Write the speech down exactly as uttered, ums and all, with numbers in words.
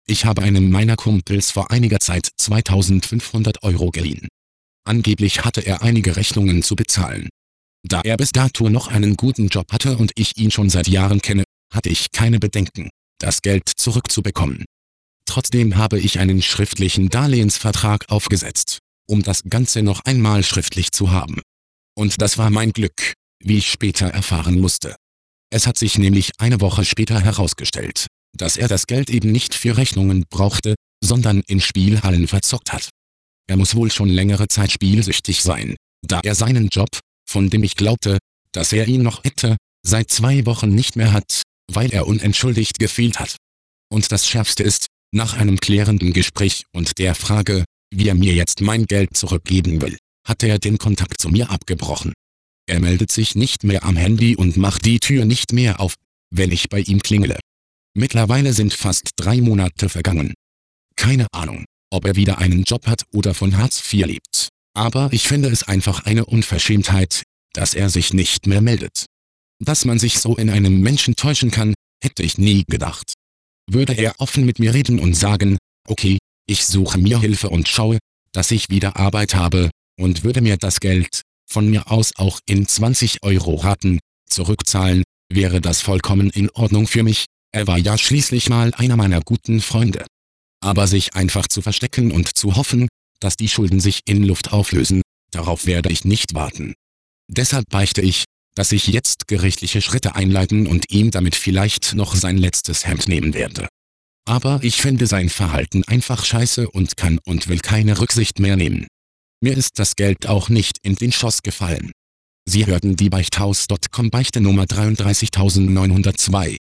Ich habe einem meiner Kumpels vor einiger Zeit zweitausendfünfhundert Euro geliehen. Angeblich hatte er einige Rechnungen zu bezahlen. Da er bis dato noch einen guten Job hatte und ich ihn schon seit Jahren kenne, hatte ich keine Bedenken, das Geld zurückzubekommen. Trotzdem habe ich einen schriftlichen Darlehensvertrag aufgesetzt, um das Ganze noch einmal schriftlich zu haben. Und das war mein Glück, wie ich später erfahren musste. Es hat sich nämlich eine Woche später herausgestellt, dass er das Geld eben nicht für Rechnungen brauchte, sondern in Spielhallen verzockt hat. Er muss wohl schon längere Zeit spielsüchtig sein, da er seinen Job, von dem ich glaubte, dass er ihn noch hätte, seit zwei Wochen nicht mehr hat, weil er unentschuldigt gefehlt hat. Und das Schärfste ist, nach einem klärenden Gespräch und der Frage, wie er mir jetzt mein Geld zurückgeben will, hat er den Kontakt zu mir abgebrochen. Er meldet sich nicht mehr am Handy und macht die Tür nicht mehr auf, wenn ich bei ihm klingele. Mittlerweile sind fast drei Monate vergangen. Keine Ahnung, ob er wieder einen Job hat oder von Hartz vier lebt. Aber ich finde es einfach eine Unverschämtheit, dass er sich nicht mehr meldet. Dass man sich so in einem Menschen täuschen kann, hätte ich nie gedacht. Würde er offen mit mir reden und sagen, okay, ich suche mir Hilfe und schaue, dass ich wieder Arbeit habe, und würde mir das Geld, von mir aus auch in zwanzig Euro Raten, zurückzahlen, wäre das vollkommen in Ordnung für mich, er war ja schließlich mal einer meiner guten Freunde. Aber sich einfach zu verstecken und zu hoffen, dass die Schulden sich in Luft auflösen, darauf werde ich nicht warten. Deshalb beichte ich, dass ich jetzt gerichtliche Schritte einleiten und ihm damit vielleicht noch sein letztes Hemd nehmen werde. Aber ich finde sein Verhalten einfach scheiße und kann und will keine Rücksicht mehr nehmen. Mir ist das Geld auch nicht in den Schoß gefallen. Sie hörten die Beichthaus Punkt com Beichte Nummer dreiunddreißigtausendneunhundertzwei.